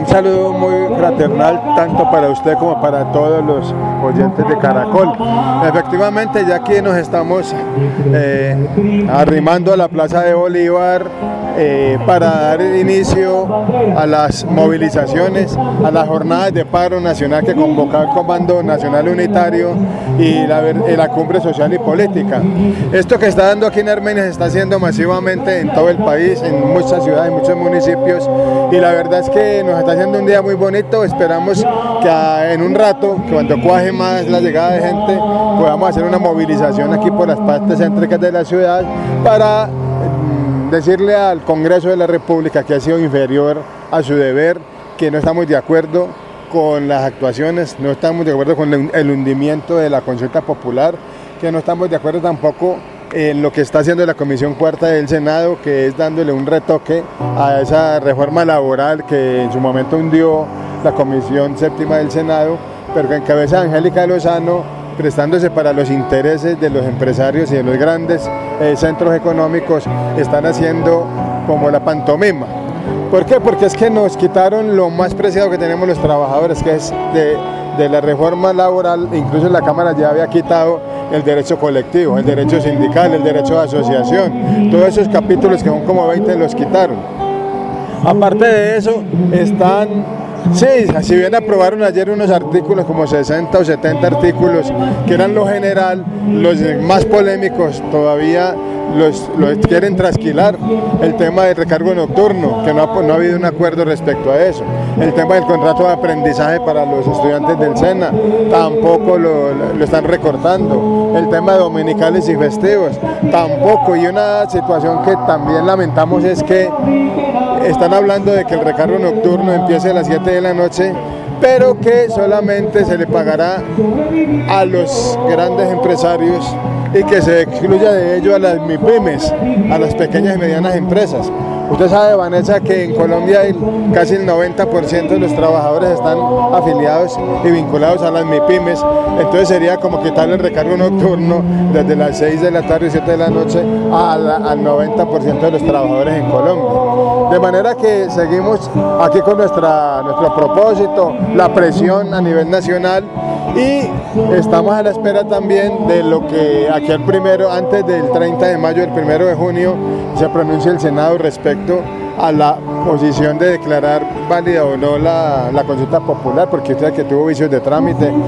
saludo muy fraternal tanto para usted como para todos los oyentes de Caracol. Efectivamente, ya aquí nos estamos arrimando a la Plaza de Bolívar para dar inicio a las movilizaciones, a las jornadas de paro nacional que convocaba el Comando Nacional Unitario y la Cumbre Social y Política. Esto que está dando aquí en Armenia se está haciendo masivamente en todo el país, en muchas ciudades, en muchos municipios, y la verdad es que nos está haciendo un día muy bonito. Esperamos que en un rato, cuando cuaje más la llegada de gente, podamos hacer una movilización aquí por las partes céntricas de la ciudad para decirle al Congreso de la República que ha sido inferior a su deber, que no estamos de acuerdo con las actuaciones, no estamos de acuerdo con el hundimiento de la consulta popular, que no estamos de acuerdo tampoco en lo que está haciendo la Comisión Cuarta del Senado, que es dándole un retoque a esa reforma laboral que en su momento hundió la Comisión Séptima del Senado, pero que encabeza Angélica Lozano, prestándose para los intereses de los empresarios y de los grandes centros económicos. Están haciendo como la pantomima. ¿Por qué? Porque es que nos quitaron lo más preciado que tenemos los trabajadores, que es de la reforma laboral. Incluso la Cámara ya había quitado el derecho colectivo, el derecho sindical, el derecho de asociación. Todos esos capítulos, que son como 20, los quitaron. Aparte de eso, si bien aprobaron ayer unos artículos, como 60 o 70 artículos, que eran lo general, los más polémicos todavía los quieren trasquilar. El tema del recargo nocturno, que no ha habido un acuerdo respecto a eso. El tema del contrato de aprendizaje para los estudiantes del SENA, tampoco lo están recortando. El tema de dominicales y festivos, tampoco. Y una situación que también lamentamos es que están hablando de que el recargo nocturno empiece a las 7 de la noche, pero que solamente se le pagará a los grandes empresarios y que se excluya de ello a las MIPYMES, a las pequeñas y medianas empresas. Usted sabe, Vanessa, que en Colombia casi el 90% de los trabajadores están afiliados y vinculados a las MIPYMES, entonces sería como quitarle el recargo nocturno desde las 6 de la tarde y 7 de la noche al 90% de los trabajadores en Colombia. De manera que seguimos aquí con nuestro propósito, la presión a nivel nacional, y estamos a la espera también de lo que aquí antes del 30 de mayo, el 1 de junio, se pronuncie el Senado respecto a la posición de declarar válida o no la consulta popular, porque usted que tuvo vicios de trámite.